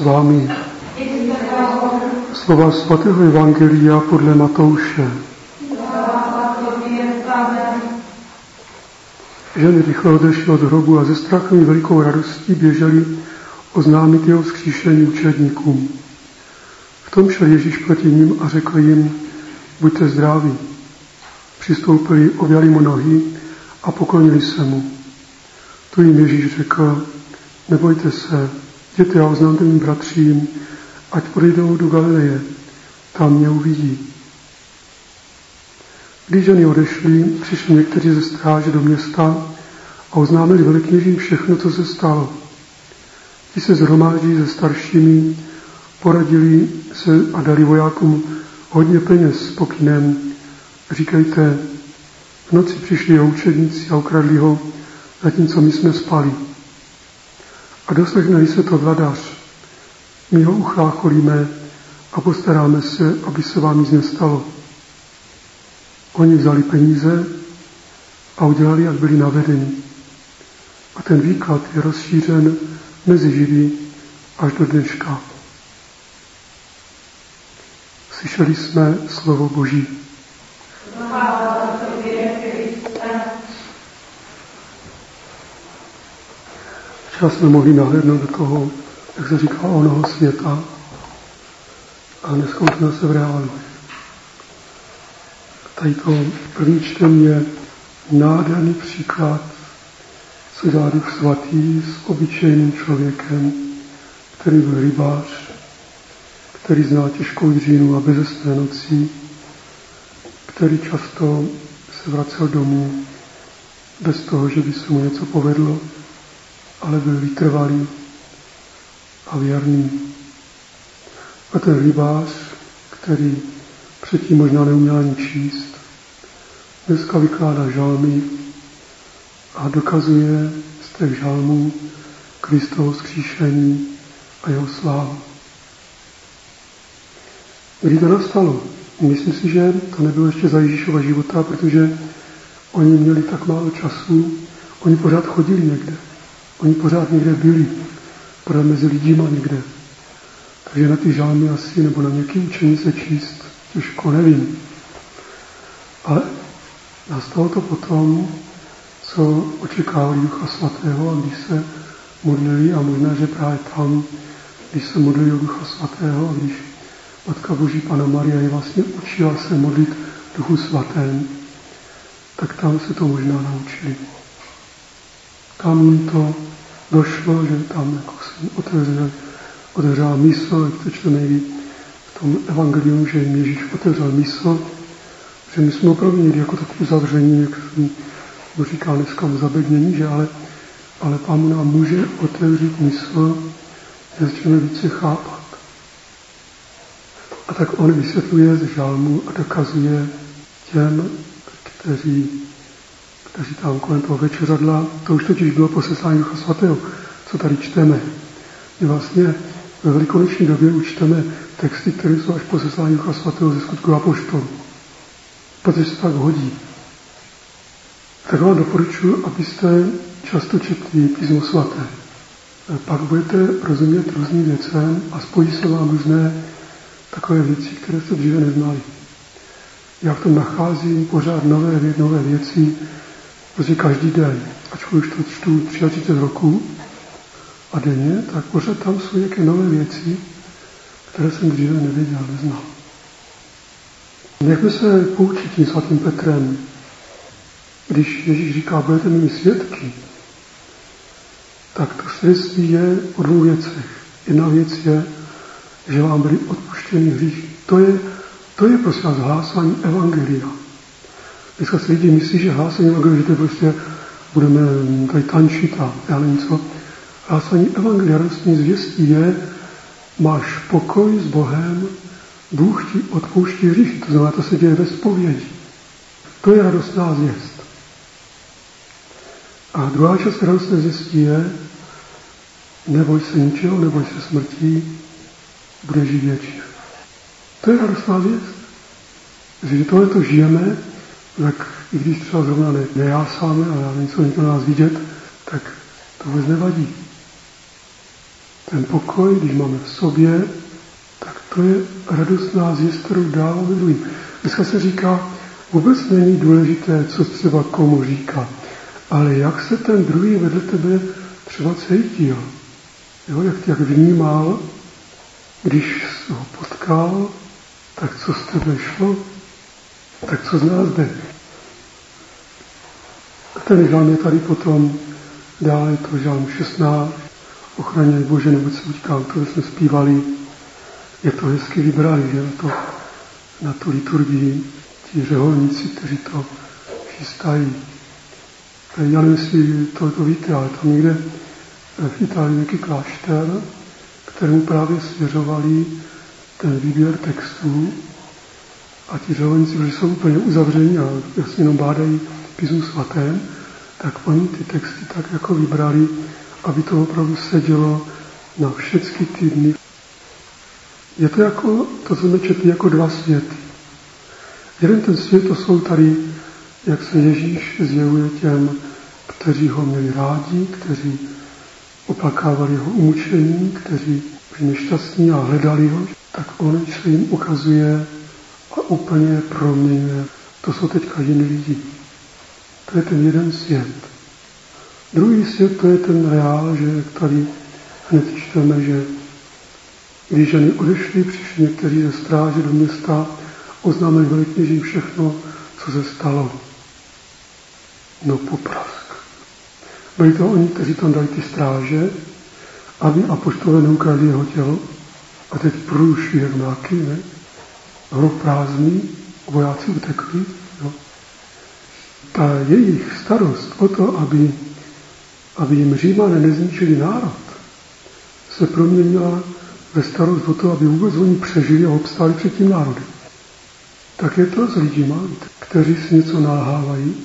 vámi. Slova svatého Evangelia podle Matouše. Ženy rychle odešly od hrobu a ze strachem i velikou radostí běželi oznámit jeho vzkříšení učedníkům. V tom šel Ježíš proti nim a řekl jim: buďte zdraví. Přistoupili, objali mu nohy a poklonili se mu. Tu jim Ježíš řekl: nebojte se, jděte a oznámte mým bratřím, ať pojdou do Galileje, tam mě uvidí. Když ženy odešly, přišli někteří ze stráže do města a oznámili velekněžím všechno, co se stalo. Ti se shromáždí se staršími, poradili se a dali vojákům hodně peněz s pokynem: říkejte, v noci přišli jeho učedníci a ukradli ho, zatímco my jsme spali. A doslechne se to vladař, my ho uchlácholíme a postaráme se, aby se vám nic nestalo. Oni vzali peníze a udělali, jak byli navedeni. A ten výklad je rozšířen mezi Židy až do dneška. Slyšeli jsme slovo Boží. Včera jsme mohli nahlédnout do toho, jak se říká, onoho světa, a dneska už jsme se v reálu. Tady to první čtení je nádherný příklad, co dělá Duch Svatý s obyčejným člověkem, který byl rybář, který zná těžkou dřínu a bezesné noci, který často se vracel domů bez toho, že by se mu něco povedlo, ale byl vytrvalý a věrný. A ten rybář, který předtím možná neuměl ani číst, dneska vykládá žalmy a dokazuje z těch žalmů Kristovo vzkříšení a jeho slávu. Kdy to nastalo? Myslím si, že to nebylo ještě za Ježíšova života, protože oni měli tak málo času, oni pořád chodili někde. Oni pořád někde byli, pořád mezi lidíma někde. Takže na ty žalmy asi, nebo na nějaké učení se číst, těžko nevím. Ale nastalo to potom, co očekávali Ducha Svatého, a když se modlili, a možná, že právě tam, když se modlili o Ducha Svatého, a když Matka Boží Panna Maria je vlastně učila se modlit Duchu Svatém, tak tam se to možná naučili. Tam jim to došlo, že tam jako se otevřela mysl, jak to čteme v tom evangeliu, že jim Ježíš otevřel mysl, že my jsme opravdu někdy jako tak uzavření, jak jsem říkal dneska uzabednění, že ale Pán nám může otevřít mysl, že začneme více chápat. A tak on vysvětluje z žalmu a dokazuje těm, kteří tam kolem toho večeřadla, to už totiž bylo po seslání Ducha Svatého, co tady čteme. My vlastně ve velikonoční době učteme texty, které jsou až po seslání Ducha Svatého ze Skutků apoštolů, protože se tak hodí. Tak vám doporučuji, abyste často četli Písmo svaté. Pak budete rozumět různým věcem a spojí se vám různé takové věci, které jste dříve neznali. Já v tom nacházím pořád nové věci, protože každý den, ačkoliv už to čtu 33 roků a denně, tak pořád tam jsou nějaké nové věci, které jsem dříve nevěděl, neznal. Nechme se poučit tím svatým Petrem. Když Ježíš říká, budete mými svědky, tak to svědectví je o dvou věcech. Jedna věc je, že vám byly odpuštěny hříchy. To je prostě hlásání evangelia. Dneska si lidi myslí, že hlásání evangelia, že to prostě budeme tady tančit a já nevím co. Hlásání evangelia, radostní zvěstí je, máš pokoj s Bohem, Bůh ti odpouští hříchy. To znamená, to se děje ve zpovědi. To je radostná zvěst. A druhá část radostné zvěstí je, neboj se ničeho, neboj se smrti, bude žít věčně. To je radostná zvěst. Že tohleto žijeme, tak i když třeba zrovna nejásáme, ale něco někdo na nás vidět, tak to vůbec nevadí. Ten pokoj, když máme v sobě, tak to je radostná zvěst, kterou dáváme druhým. Dneska se říká, vůbec není důležité, co třeba komu říká, ale jak se ten druhý vedle tebe třeba cítil. Jo, jak vnímal, když ho potkal, tak co z tebe šlo, tak co z nás jde. A ten žalm je tady potom, dále je to žalm 16, ochraňuj Bože, neboť se utíkám, to jsme zpívali, je to hezky vybrali, že na tu liturgii, ti řeholníci, kteří to chystají. Já nevím, jestli to víte, ale tam někde v Itálii nějaký klášter, kterému právě svěřovali ten výběr textů a ti řeholníci, protože jsou úplně uzavření a jasně jenom bádají písmu svatém, tak oni ty texty tak jako vybrali, aby to opravdu sedělo na všechny ty dny. Je to jako, to jsme četli, jako dva světy. Jeden ten svět, to jsou tady, jak se Ježíš zjevuje těm, kteří ho měli rádi, kteří oplakávali jeho umučení, kteří byli nešťastní a hledali ho, tak on se jim ukazuje a úplně proměňuje. To jsou teďka jiní lidi. To je ten jeden svět. Druhý svět, to je ten reál, že tady hned čteme, že když ženy odešly, přišli někteří ze stráže do města, oznámili velekněžím všechno, co se stalo. No poprask. Byli to oni, kteří tam dali ty stráže, aby apoštolové neukradli jeho tělo. A teď průšli jak mláky, ne? Hrob prázdný, vojáci utekli. Jo? Ta jejich starost o to, aby jim Římané nezničili národ, se proměnila ve starost o to, aby vůbec oni přežili a obstáli před tím národem. Tak je to s lidima, kteří si něco nalhávají,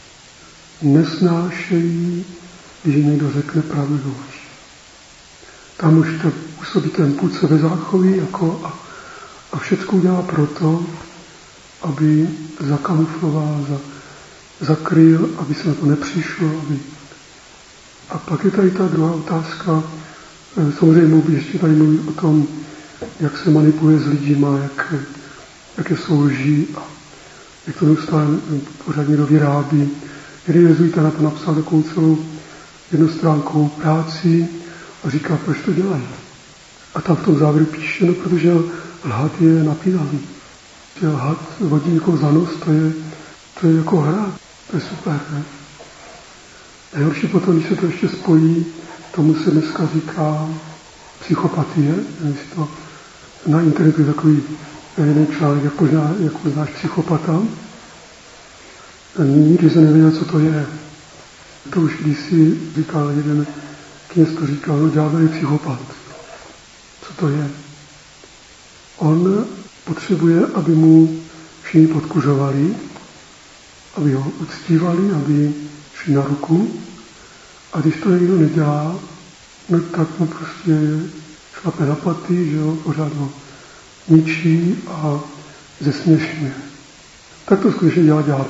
nesnášejí, když někdo řekne pravdu do očí. Tam už to působí ten půd sebezáchový jako a všechno dělá proto, aby zakamufloval, zakryl, aby se na to nepřišlo. A pak je tady ta druhá otázka. Samozřejmě mohu ještě tady mluvit o tom, jak se manipuluje s lidima, jaké jsou lži a jak to neustále pořád někdo vyrábí. Jeden jezuita na to napsal takovou celou jednostránkovou práci a říká, proč to dělají. A tam v tom závěru píše, no protože lhat je napínavý. Že lhat vodí někoho za nos, to je jako hra. To je super, ne? Nejhorší potom, když se to ještě spojí, tomu se dneska říká psychopatie. Jestli to na internetu je takový jeden článek, jak poznáš psychopata. Nikdy jsem nevěděl, co to je. To už kdysi říkal jeden kněz, to říkal, no ďábel je psychopat. Co to je? On potřebuje, aby mu všichni podkuřovali, aby ho uctívali, aby šli na ruku. A když to někdo nedělá, no tak mu prostě šlape na paty, že jo, pořád ho ničí a zesměšňuje. Tak to skutečně dělá ďábel.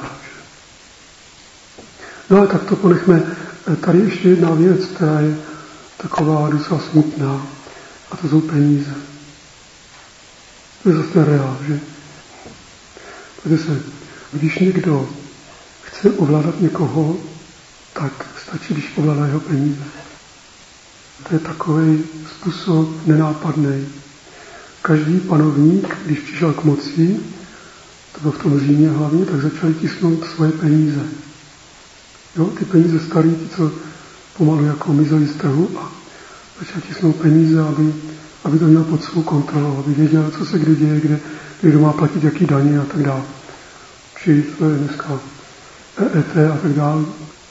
No ale tak to ponechme. Tady ještě jedna věc, která je taková docela smutná, a to jsou peníze. To je zase reál, že? Protože když někdo chce ovládat někoho, tak stačí, když ovládá jeho peníze. To je takový způsob nenápadný. Každý panovník, když přišel k moci, to bylo v tom Římě hlavně, tak začali tisknout svoje peníze. Jo, ty peníze starý, ty, co pomalu jako mizeli z trhu a začali tisknout peníze, aby to měl pod svou kontrolou, aby věděl, co se kde děje, kde kdo má platit jaký daně a tak dále. Čili to je dneska EET a tak dále.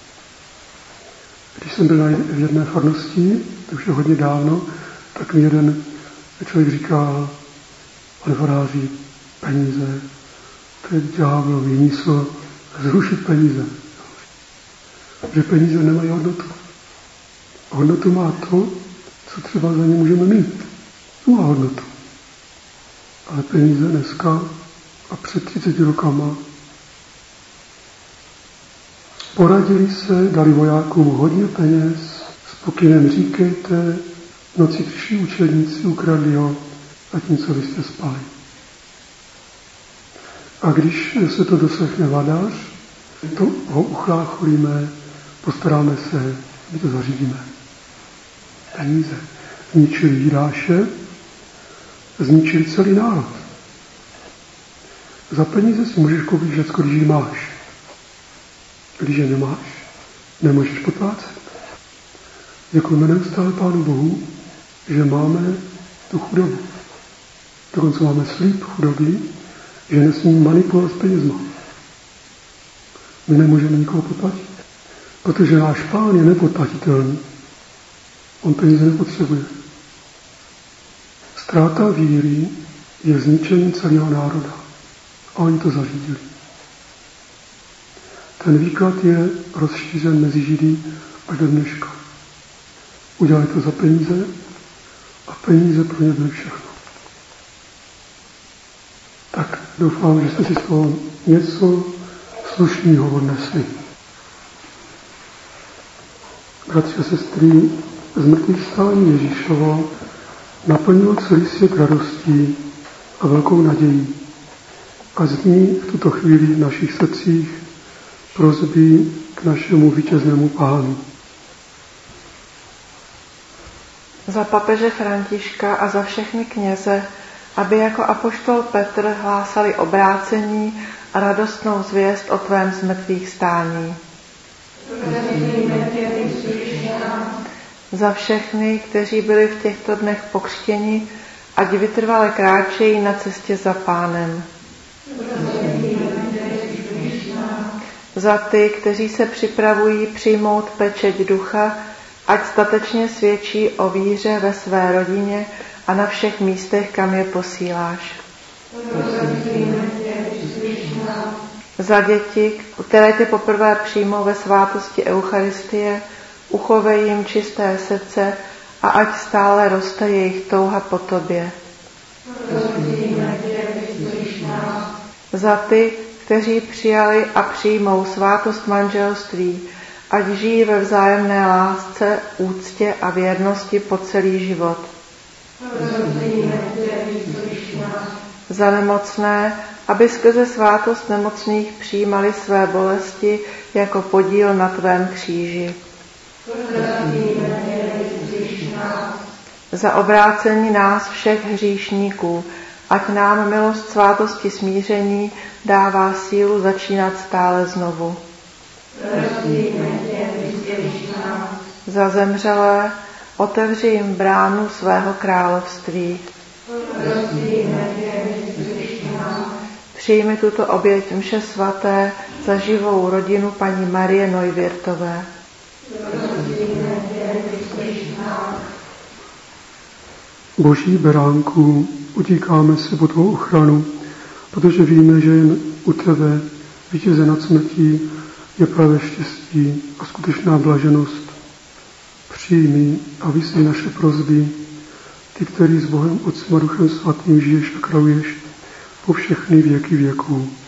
Když jsem byl v jedné farnosti, to už je hodně dávno, tak mi jeden člověk říkal, pane faráři, peníze, to je ďáblový výmysl, zrušit peníze. Že peníze nemají hodnotu. Hodnotu má to, co třeba za ně můžeme mít. To má hodnotu. Ale peníze dneska a před 30 rokama poradili se, dali vojákům hodně peněz, s pokynem říkejte, V noci přišli učedníci, ukradli ho, zatímco vy jste spali. A když se to doslechne vladař, to ho uchlácholíme, postaráme se, my to zařídíme. Peníze. Zničili Jidáše, zničili celý národ. Za peníze si můžeš koupit všecko, když ji máš. Když je nemáš, nemůžeš potvácet. Děkujeme neustále Pánu Bohu, že máme tu chudobu. Dokonce máme slib chudoby, že nesmíme manipulovat s penězma. My nemůžeme nikoho podplatit, protože náš Pán je nepodplatitelný. On peníze nepotřebuje. Ztráta víry je zničení celého národa. A oni to zařídili. Ten výklad je rozšířen mezi Židy až do dneška. Udělali to za peníze a peníze pro ně byly všechno. Tak doufám, že jste si z toho něco slušného odnesli. Bratři a sestry, zmrtvýchvstání Ježíšovo naplnilo celý svět radostí a velkou nadějí. A zní v tuto chvíli v našich srdcích prosby k našemu vítěznému Pánu. Za papeže Františka a za všechny kněze, aby jako apoštol Petr hlásali obrácení a radostnou zvěst o tvém zmrtvýchvstání. Za všechny, kteří byli v těchto dnech pokřtěni, ať vytrvale kráčejí na cestě za Pánem. Za ty, kteří se připravují přijmout pečeť ducha, ať statečně svědčí o víře ve své rodině a na všech místech, kam je posíláš. Za děti, které tě poprvé přijmou ve svátosti Eucharistie, uchovej jim čisté srdce a ať stále roste jejich touha po tobě. Za ty, kteří přijali a přijmou svátost manželství, ať žijí ve vzájemné lásce, úctě a věrnosti po celý život. Za nemocné, aby skrze svátost nemocných přijímali své bolesti jako podíl na tvém kříži. Za obrácení nás všech hříšníků, ať nám milost svátosti smíření dává sílu začínat stále znovu. Za zemřelé, otevři jim bránu svého království. Přijmi tuto oběť mše svaté za živou rodinu paní Marie Neuwirthové. Boží beránku, utíkáme se pod tvou ochranu, protože víme, že jen u tebe, vítěze nad smrtí, je pravé štěstí a skutečná blaženost. Přijmi a vyslí naše prosby, ty, který s Bohem Otcem a Duchem Svatým žiješ a králuješ po všechny věky věků.